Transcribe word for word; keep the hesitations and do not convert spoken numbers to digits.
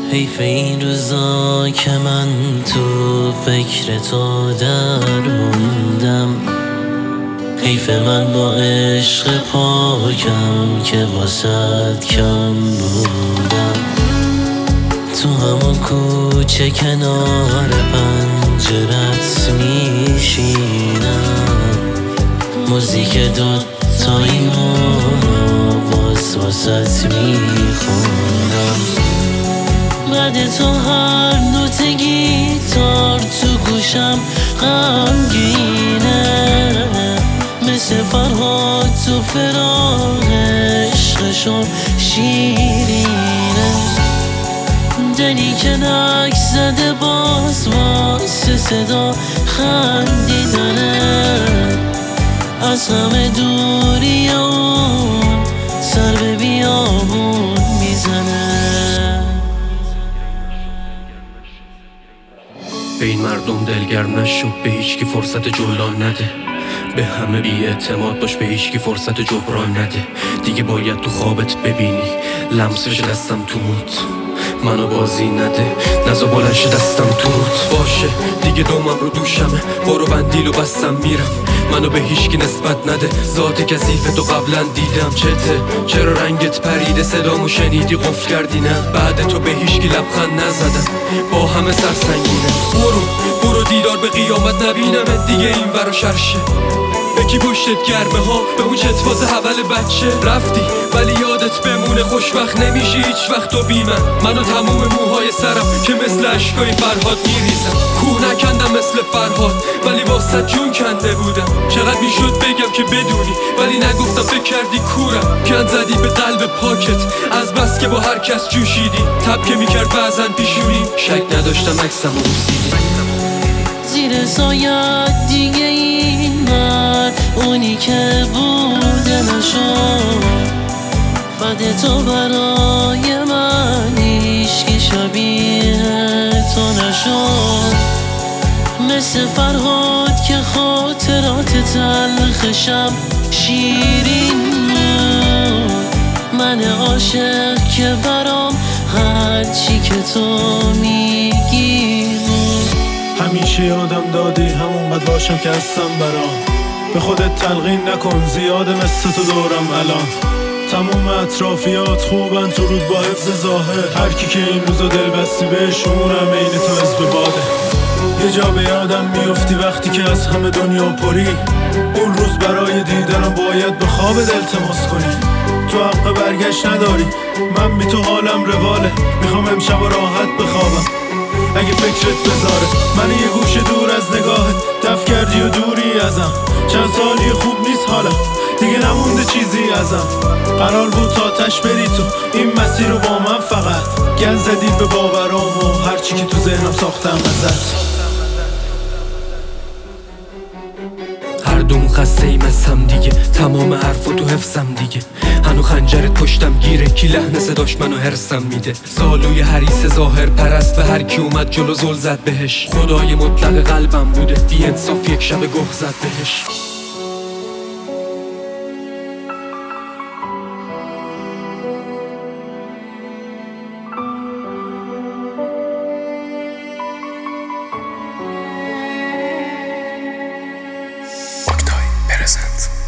حیف این روزا که من تو فکر تو در موندم، حیف من با عشق پاکم که واسد کم بودم. تو همون کوچه کنار پنجرت میشینم، موزیک دوتاییمو باز واسط میخونم. بعد تو هر نوت گیتار تو گوشم غمگینه، مثل فرهاد تو فراق عشقشون شیرینه. دلی که نک زده باز واسه صدا خندیدنه، از همه دوری اون سر به بیابون میزنه. به این مردم دلگرم نشو، به هیچ کی فرصت جولان نده، به همه بی اعتماد باش، به هیچ کی فرصت جبران نده. دیگه باید تو خوابت ببینی لمسش دستم تو موت، منو بازی نده، نزا بلند شه دستم تو روت باشه. دیگه دومم رو دوشمه، برو بندیل و بستم میرم، منو به هیچ کی نسبت نده، ذات کثیف تو قبلا دیدم. چته چرا رنگت پریده، صدامو شنیدی قفل کردی نه، بعد تو به هیچ کی لبخند نزدم، با همه سرسنگینه. برو برو دیدار به قیامت نبینم دیگه این ورا شرشه. به کی پشتت گرمه ها، به اون چتواز حول بچه رفتی ولی یادت بمونه، خوشوقت نمیشی هیچ وقت تو بی من. منو تموم موهای سرم که مثل عشقای فرهاد میریزم، کوه نکندم مثل فرهاد ولی واسه جون کنده بودم. چقدر میشد بگم که بدونی ولی نگفتم، فکر کردی کورم، کند زدی به قلب پاکت از بس که با هر کس جوشیدی، تب که میکرد بعضن پیشونی، شک نداشتم عکسم و بوسیدی. زیر سایت دیگه این من اونی که بوده نشد، بعد تو برای من هیچکی شبیه تو نشد. مثل فرهاد که خاطرات تلخشم شیرین بود، من عاشق که برام هرچی که تو میگی بود. همیشه یادم دادی همون بد باشم که هستم برام، به خودت تلقین نکن زیاده مثل تو دورم الان. تموم اطرافیات خوبن تو رود با حفظ ظاهر، هر کی که این روزا دل بستی بهشونم عین تو حزب باده. یه جا به یادم میفتی وقتی که از همه دنیا پری، اون روز برای دیدنم باید به خوابت التماس کنی. تو حق برگشت نداری، من بی تو حالم رواله، میخوام امشب راحت بخوابم اگه فکرت بذاره. من یه گوشه دور از نگاهت دف کردی و دوری ازم، چند سالی خوب نیست حالا دیگه نمونده چیزی ازم. قرار بود تا تش بری تو این مسیر رو با من، فقط گل زدی به باورام و هرچی که تو ذهنم ساختم ازت. هر دوم خسته ایم از هم دیگه، تمام حرفا تو حفظم دیگه، هنو خنجرت پشتم گیره، کی لحن صداش منو هرسم میده. زالوی حریص ظاهر پرست به هر کی اومد جلو زل زد بهش، خدای مطلق قلبم بوده بی انصاف یک شب گه زد بهش. Oktay Present.